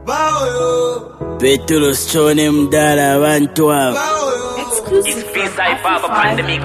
Petros chone mdala abantu abo. It's B-side Baba Pandemic.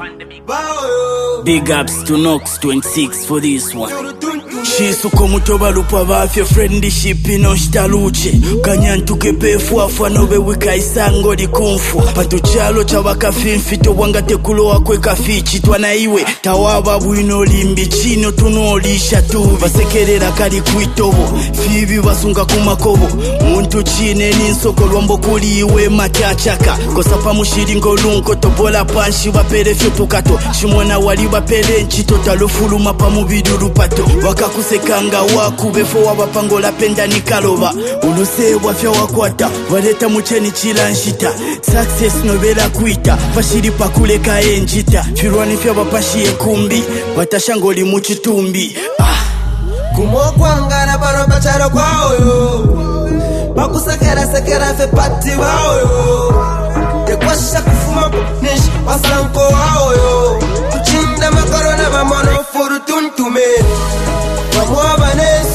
Big ups to Nox 26 for this one. Shisuko mutoba lupa vafya friendship inoshtaluche kanyantuke pefu afanobe wika isango likumfu pantu chalo chabaka finfito wangate kuloa kweka fichi twana iwe tawaba bwino limbi chino tunolisha tuvi basekerera kali kuitobo fibi basunga kumakobo muntu chine ninsoko lombo kuli iwe matachaka kosapa mushiringo lunko tobola panshi baperefyo tukato shimona wali bapele nchito talofuluma pa mubiduru pato wakakusekanga wakubefo wabapangola penda nikaloba ulusebwa fya wakwata waleta mucheni chilanshita success nobela kuita bashiri pakuleka enjita firwani fya bapashiye kumbi batashangoli muchitumbi kumokwangana bano bacharo kwaoyo bakusekera fe pati waoyo yekwasha kufuma nish wasanko waoyo kuchinda makorona bamono furu tuntume Vamos banes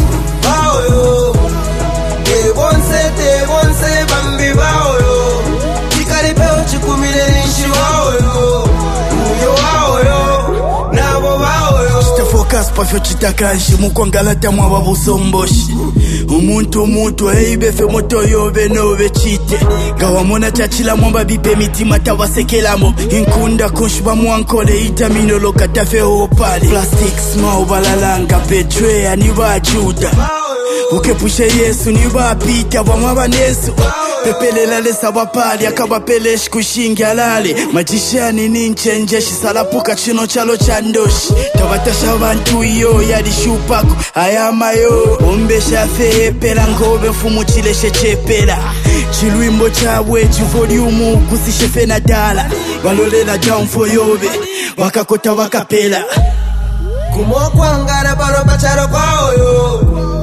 baoyo te bonse bambi baoyo kikaripeo chikumile nishi waoyo uyo waoyo nabo baoyo focus pa fyo chitakashi mukongalata mwa babusomboshi umuntu eibefe moto yobe nobe chite gawamona chachila mwamba bipe mitima tawasekelamo inkunda kushba mwankole itamino lokatafe opale plastic small balalanga betray ni bajuda ukepushe Yesu ni bapita bamwaba nesu pepelela lesa bapali akabapeleshi kushingi alale majishani ninchenje shisalapuka chino chalo chandoshi tabatasha abantu iyo yali shupako ayamayo ombesha fepela ngobe fumu chileshe chepela chilwimbo chabwe chivoliumu kusishe fena dala balolela down for yobe wakakota wakapela kumokwangana bano bacharo kwaoyo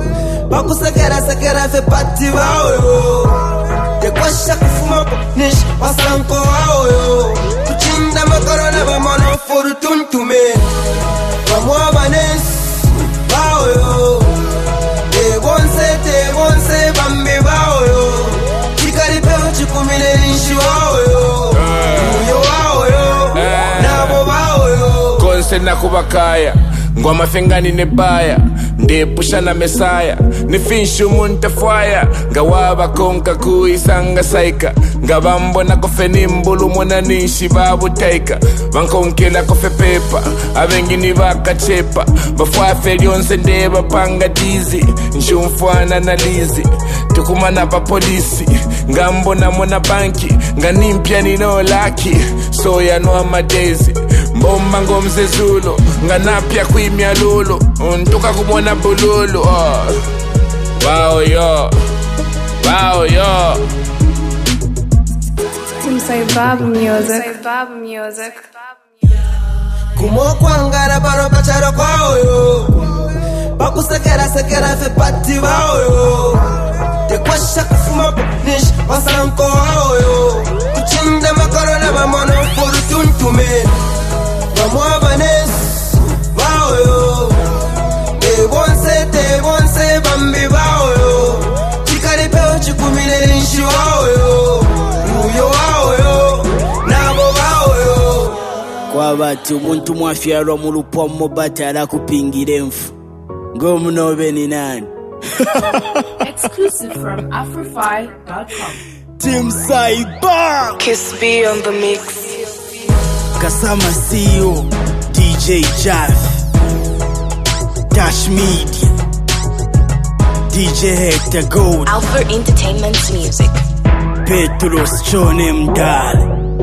bakusekera fe pati waoyo yekwasha kufuma nish wasanko waoyo kuchinda makorona bamono furu tuntume Vamos banes baoyo te bonse bambi baoyo kikaripeo chikumile nishi waoyo uyo waoyo nabo baoyo konse nakubakaya ngoma fengani nebaya ndepusha na mesaya nifinshu muntafwaya ngawaba konka kuisanga saika ngabambona kofe nimbulu mwana nishi babu taika bankonkela kofe pepa abengini bakachepa bafwafe lyonse ndeba panga dizi nshumfwana na lizi tukumana pa polisi ngambona mona banki nganimpya nino laki soya no amadezi mbomba ngomze zulo nganapya kuimya lulu untuka kumona bululu Wow yo B-side Baba Music. Kumokwangana bano bacharo kwaoyo bakusekera fe pati waoyo tekwasha kufuma nish wasanko waoyo kuchinda makorona bamono furu tuntume Vamos banes baoyo te bonse bambi baoyo kikaripeo chikumile nishi waoyo uyo waoyo nabo baoyo kwa bati umuntu mwafyarwa mu lupomo batala kupingire mfu ngomunobe ni nani Exclusive from Afrofy.com. Team Cyber Kiss B on the mix. Kasama CEO DJ Jaff Dash Media DJ Hector Gold Alpha Entertainment's music. Petros chone mdala